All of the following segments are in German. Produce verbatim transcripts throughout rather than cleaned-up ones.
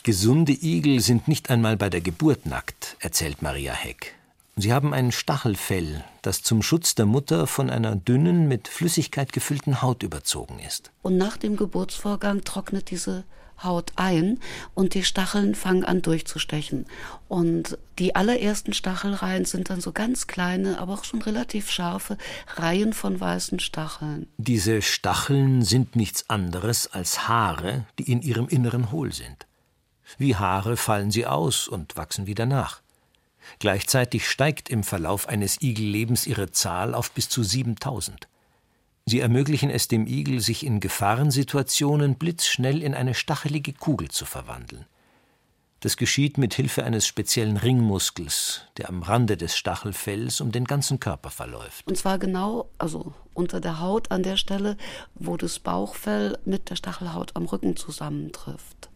Gesunde Igel sind nicht einmal bei der Geburt nackt, erzählt Maria Heck. Sie haben ein Stachelfell, das zum Schutz der Mutter von einer dünnen, mit Flüssigkeit gefüllten Haut überzogen ist. Und nach dem Geburtsvorgang trocknet diese Haut ein und die Stacheln fangen an durchzustechen. Und die allerersten Stachelreihen sind dann so ganz kleine, aber auch schon relativ scharfe Reihen von weißen Stacheln. Diese Stacheln sind nichts anderes als Haare, die in ihrem Inneren hohl sind. Wie Haare fallen sie aus und wachsen wieder nach. Gleichzeitig steigt im Verlauf eines Igellebens ihre Zahl auf bis zu siebentausend. Sie ermöglichen es dem Igel, sich in Gefahrensituationen blitzschnell in eine stachelige Kugel zu verwandeln. Das geschieht mit Hilfe eines speziellen Ringmuskels, der am Rande des Stachelfells um den ganzen Körper verläuft. Und zwar genau, also unter der Haut an der Stelle, wo das Bauchfell mit der Stachelhaut am Rücken zusammentrifft.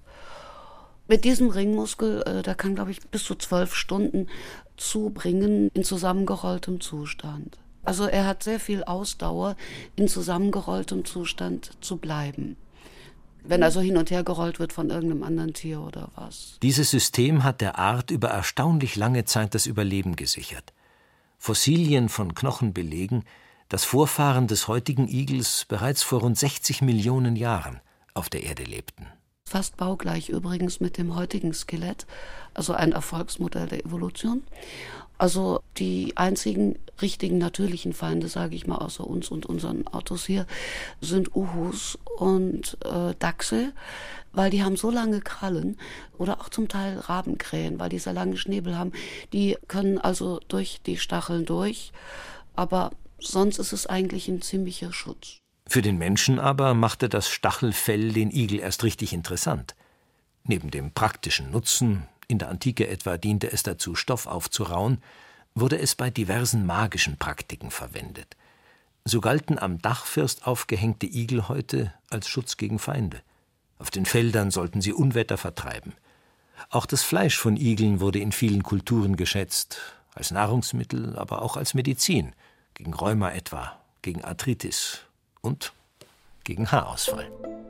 Mit diesem Ringmuskel, äh, der kann, glaube ich, bis zu zwölf Stunden zubringen in zusammengerolltem Zustand. Also er hat sehr viel Ausdauer, in zusammengerolltem Zustand zu bleiben. Wenn also hin und her gerollt wird von irgendeinem anderen Tier oder was. Dieses System hat der Art über erstaunlich lange Zeit das Überleben gesichert. Fossilien von Knochen belegen, dass Vorfahren des heutigen Igels bereits vor rund sechzig Millionen Jahren auf der Erde lebten. Fast baugleich übrigens mit dem heutigen Skelett, also ein Erfolgsmodell der Evolution. Also die einzigen richtigen natürlichen Feinde, sage ich mal, außer uns und unseren Autos hier, sind Uhus und äh, Dachse, weil die haben so lange Krallen oder auch zum Teil Rabenkrähen, weil die sehr lange Schnäbel haben. Die können also durch die Stacheln durch, aber sonst ist es eigentlich ein ziemlicher Schutz. Für den Menschen aber machte das Stachelfell den Igel erst richtig interessant. Neben dem praktischen Nutzen, in der Antike etwa diente es dazu, Stoff aufzurauen, wurde es bei diversen magischen Praktiken verwendet. So galten am Dachfirst aufgehängte Igelhäute als Schutz gegen Feinde. Auf den Feldern sollten sie Unwetter vertreiben. Auch das Fleisch von Igeln wurde in vielen Kulturen geschätzt, als Nahrungsmittel, aber auch als Medizin, gegen Rheuma etwa, gegen Arthritis und gegen Haarausfall.